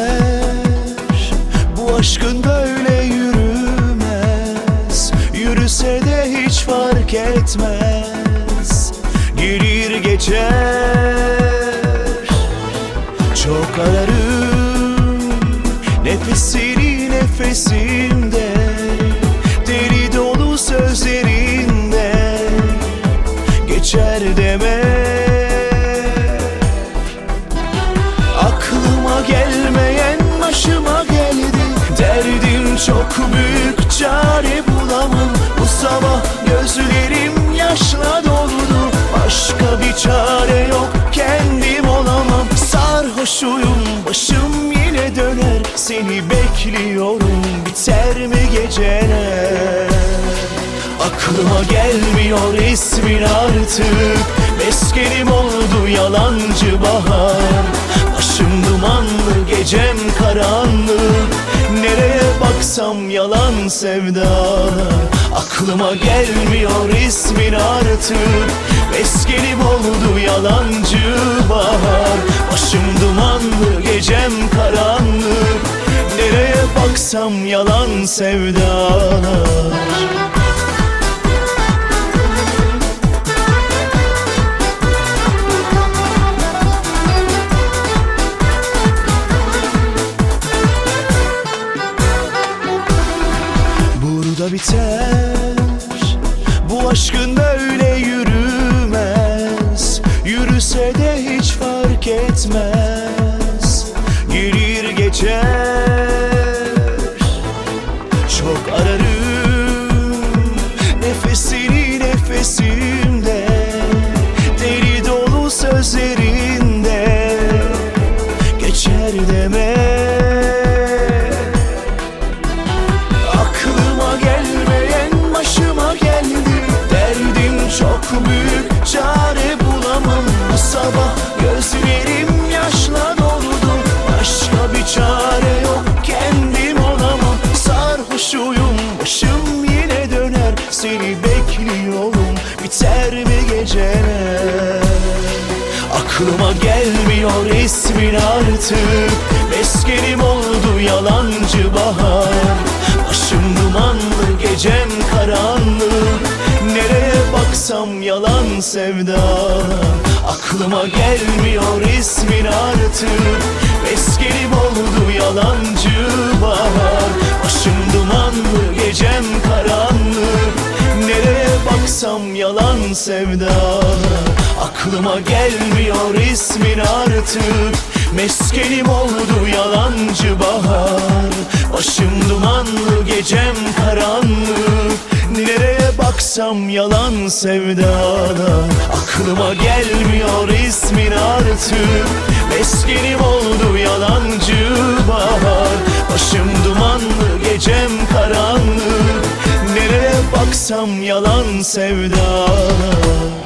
Bu aşkın böyle yürümez. Yürüse de hiç fark etmez. Gelir geçer. Çok ararım nefesini nefesimde, deli dolu sözlerinde geçer deme. Aklıma gelmeyen başıma geldi. Derdim çok büyük, çare bulamam. Bu sabah gözlerim yaşla doldu. Başka bir çare yok, kendim olamam. Sarhoşuyum, başım yine döner. Seni bekliyorum, biter mi geceler? Aklıma gelmiyor ismin artık. Meskenim oldu yalancı bahar. Başım dumanlı, gecem karanlık. Nereye baksam yalan sevdalar. Aklıma gelmiyor ismin artık. Meskenim oldu yalancı bahar. Başım dumanlı, gecem karanlık. Nereye baksam yalan sevdalar. Burada biter. Bu aşkın böyle yürümez. Yürüse de hiç fark etmez. Gelir geçer. Çok ararım nefesini nefesimde, deli dolu sözlerinde geçer deme. Aklıma gelmeyen başıma geldi. Derdim çok büyük, çare bulamam. Bu sabah gözlerim yaşla doldu. Başka bir çare yok, kendim olamam. Sarhoşuyum, başım yine döner. Seni bekliyorum, biter mi geceler? Aklıma gelmiyor ismin artık. Meskenim oldu yalancı bahar. Başım dumanlı, gecem karanlık. Nereye baksam yalan sevdalar. Aklıma gelmiyor ismin artık. Meskenim oldu yalancı bahar. Başım dumanlı, gecem karanlık. Nereye baksam yalan sevdalar. Aklıma gelmiyor ismin artık. Meskenim oldu yalancı bahar. Başım dumanlı, gecem karanlık. Nereye baksam yalan sevdalar. Aklıma gelmiyor ismin artık. Meskenim oldu yalancı bahar. Başım dumanlı, gecem karanlık. Nereye baksam yalan sevdalar.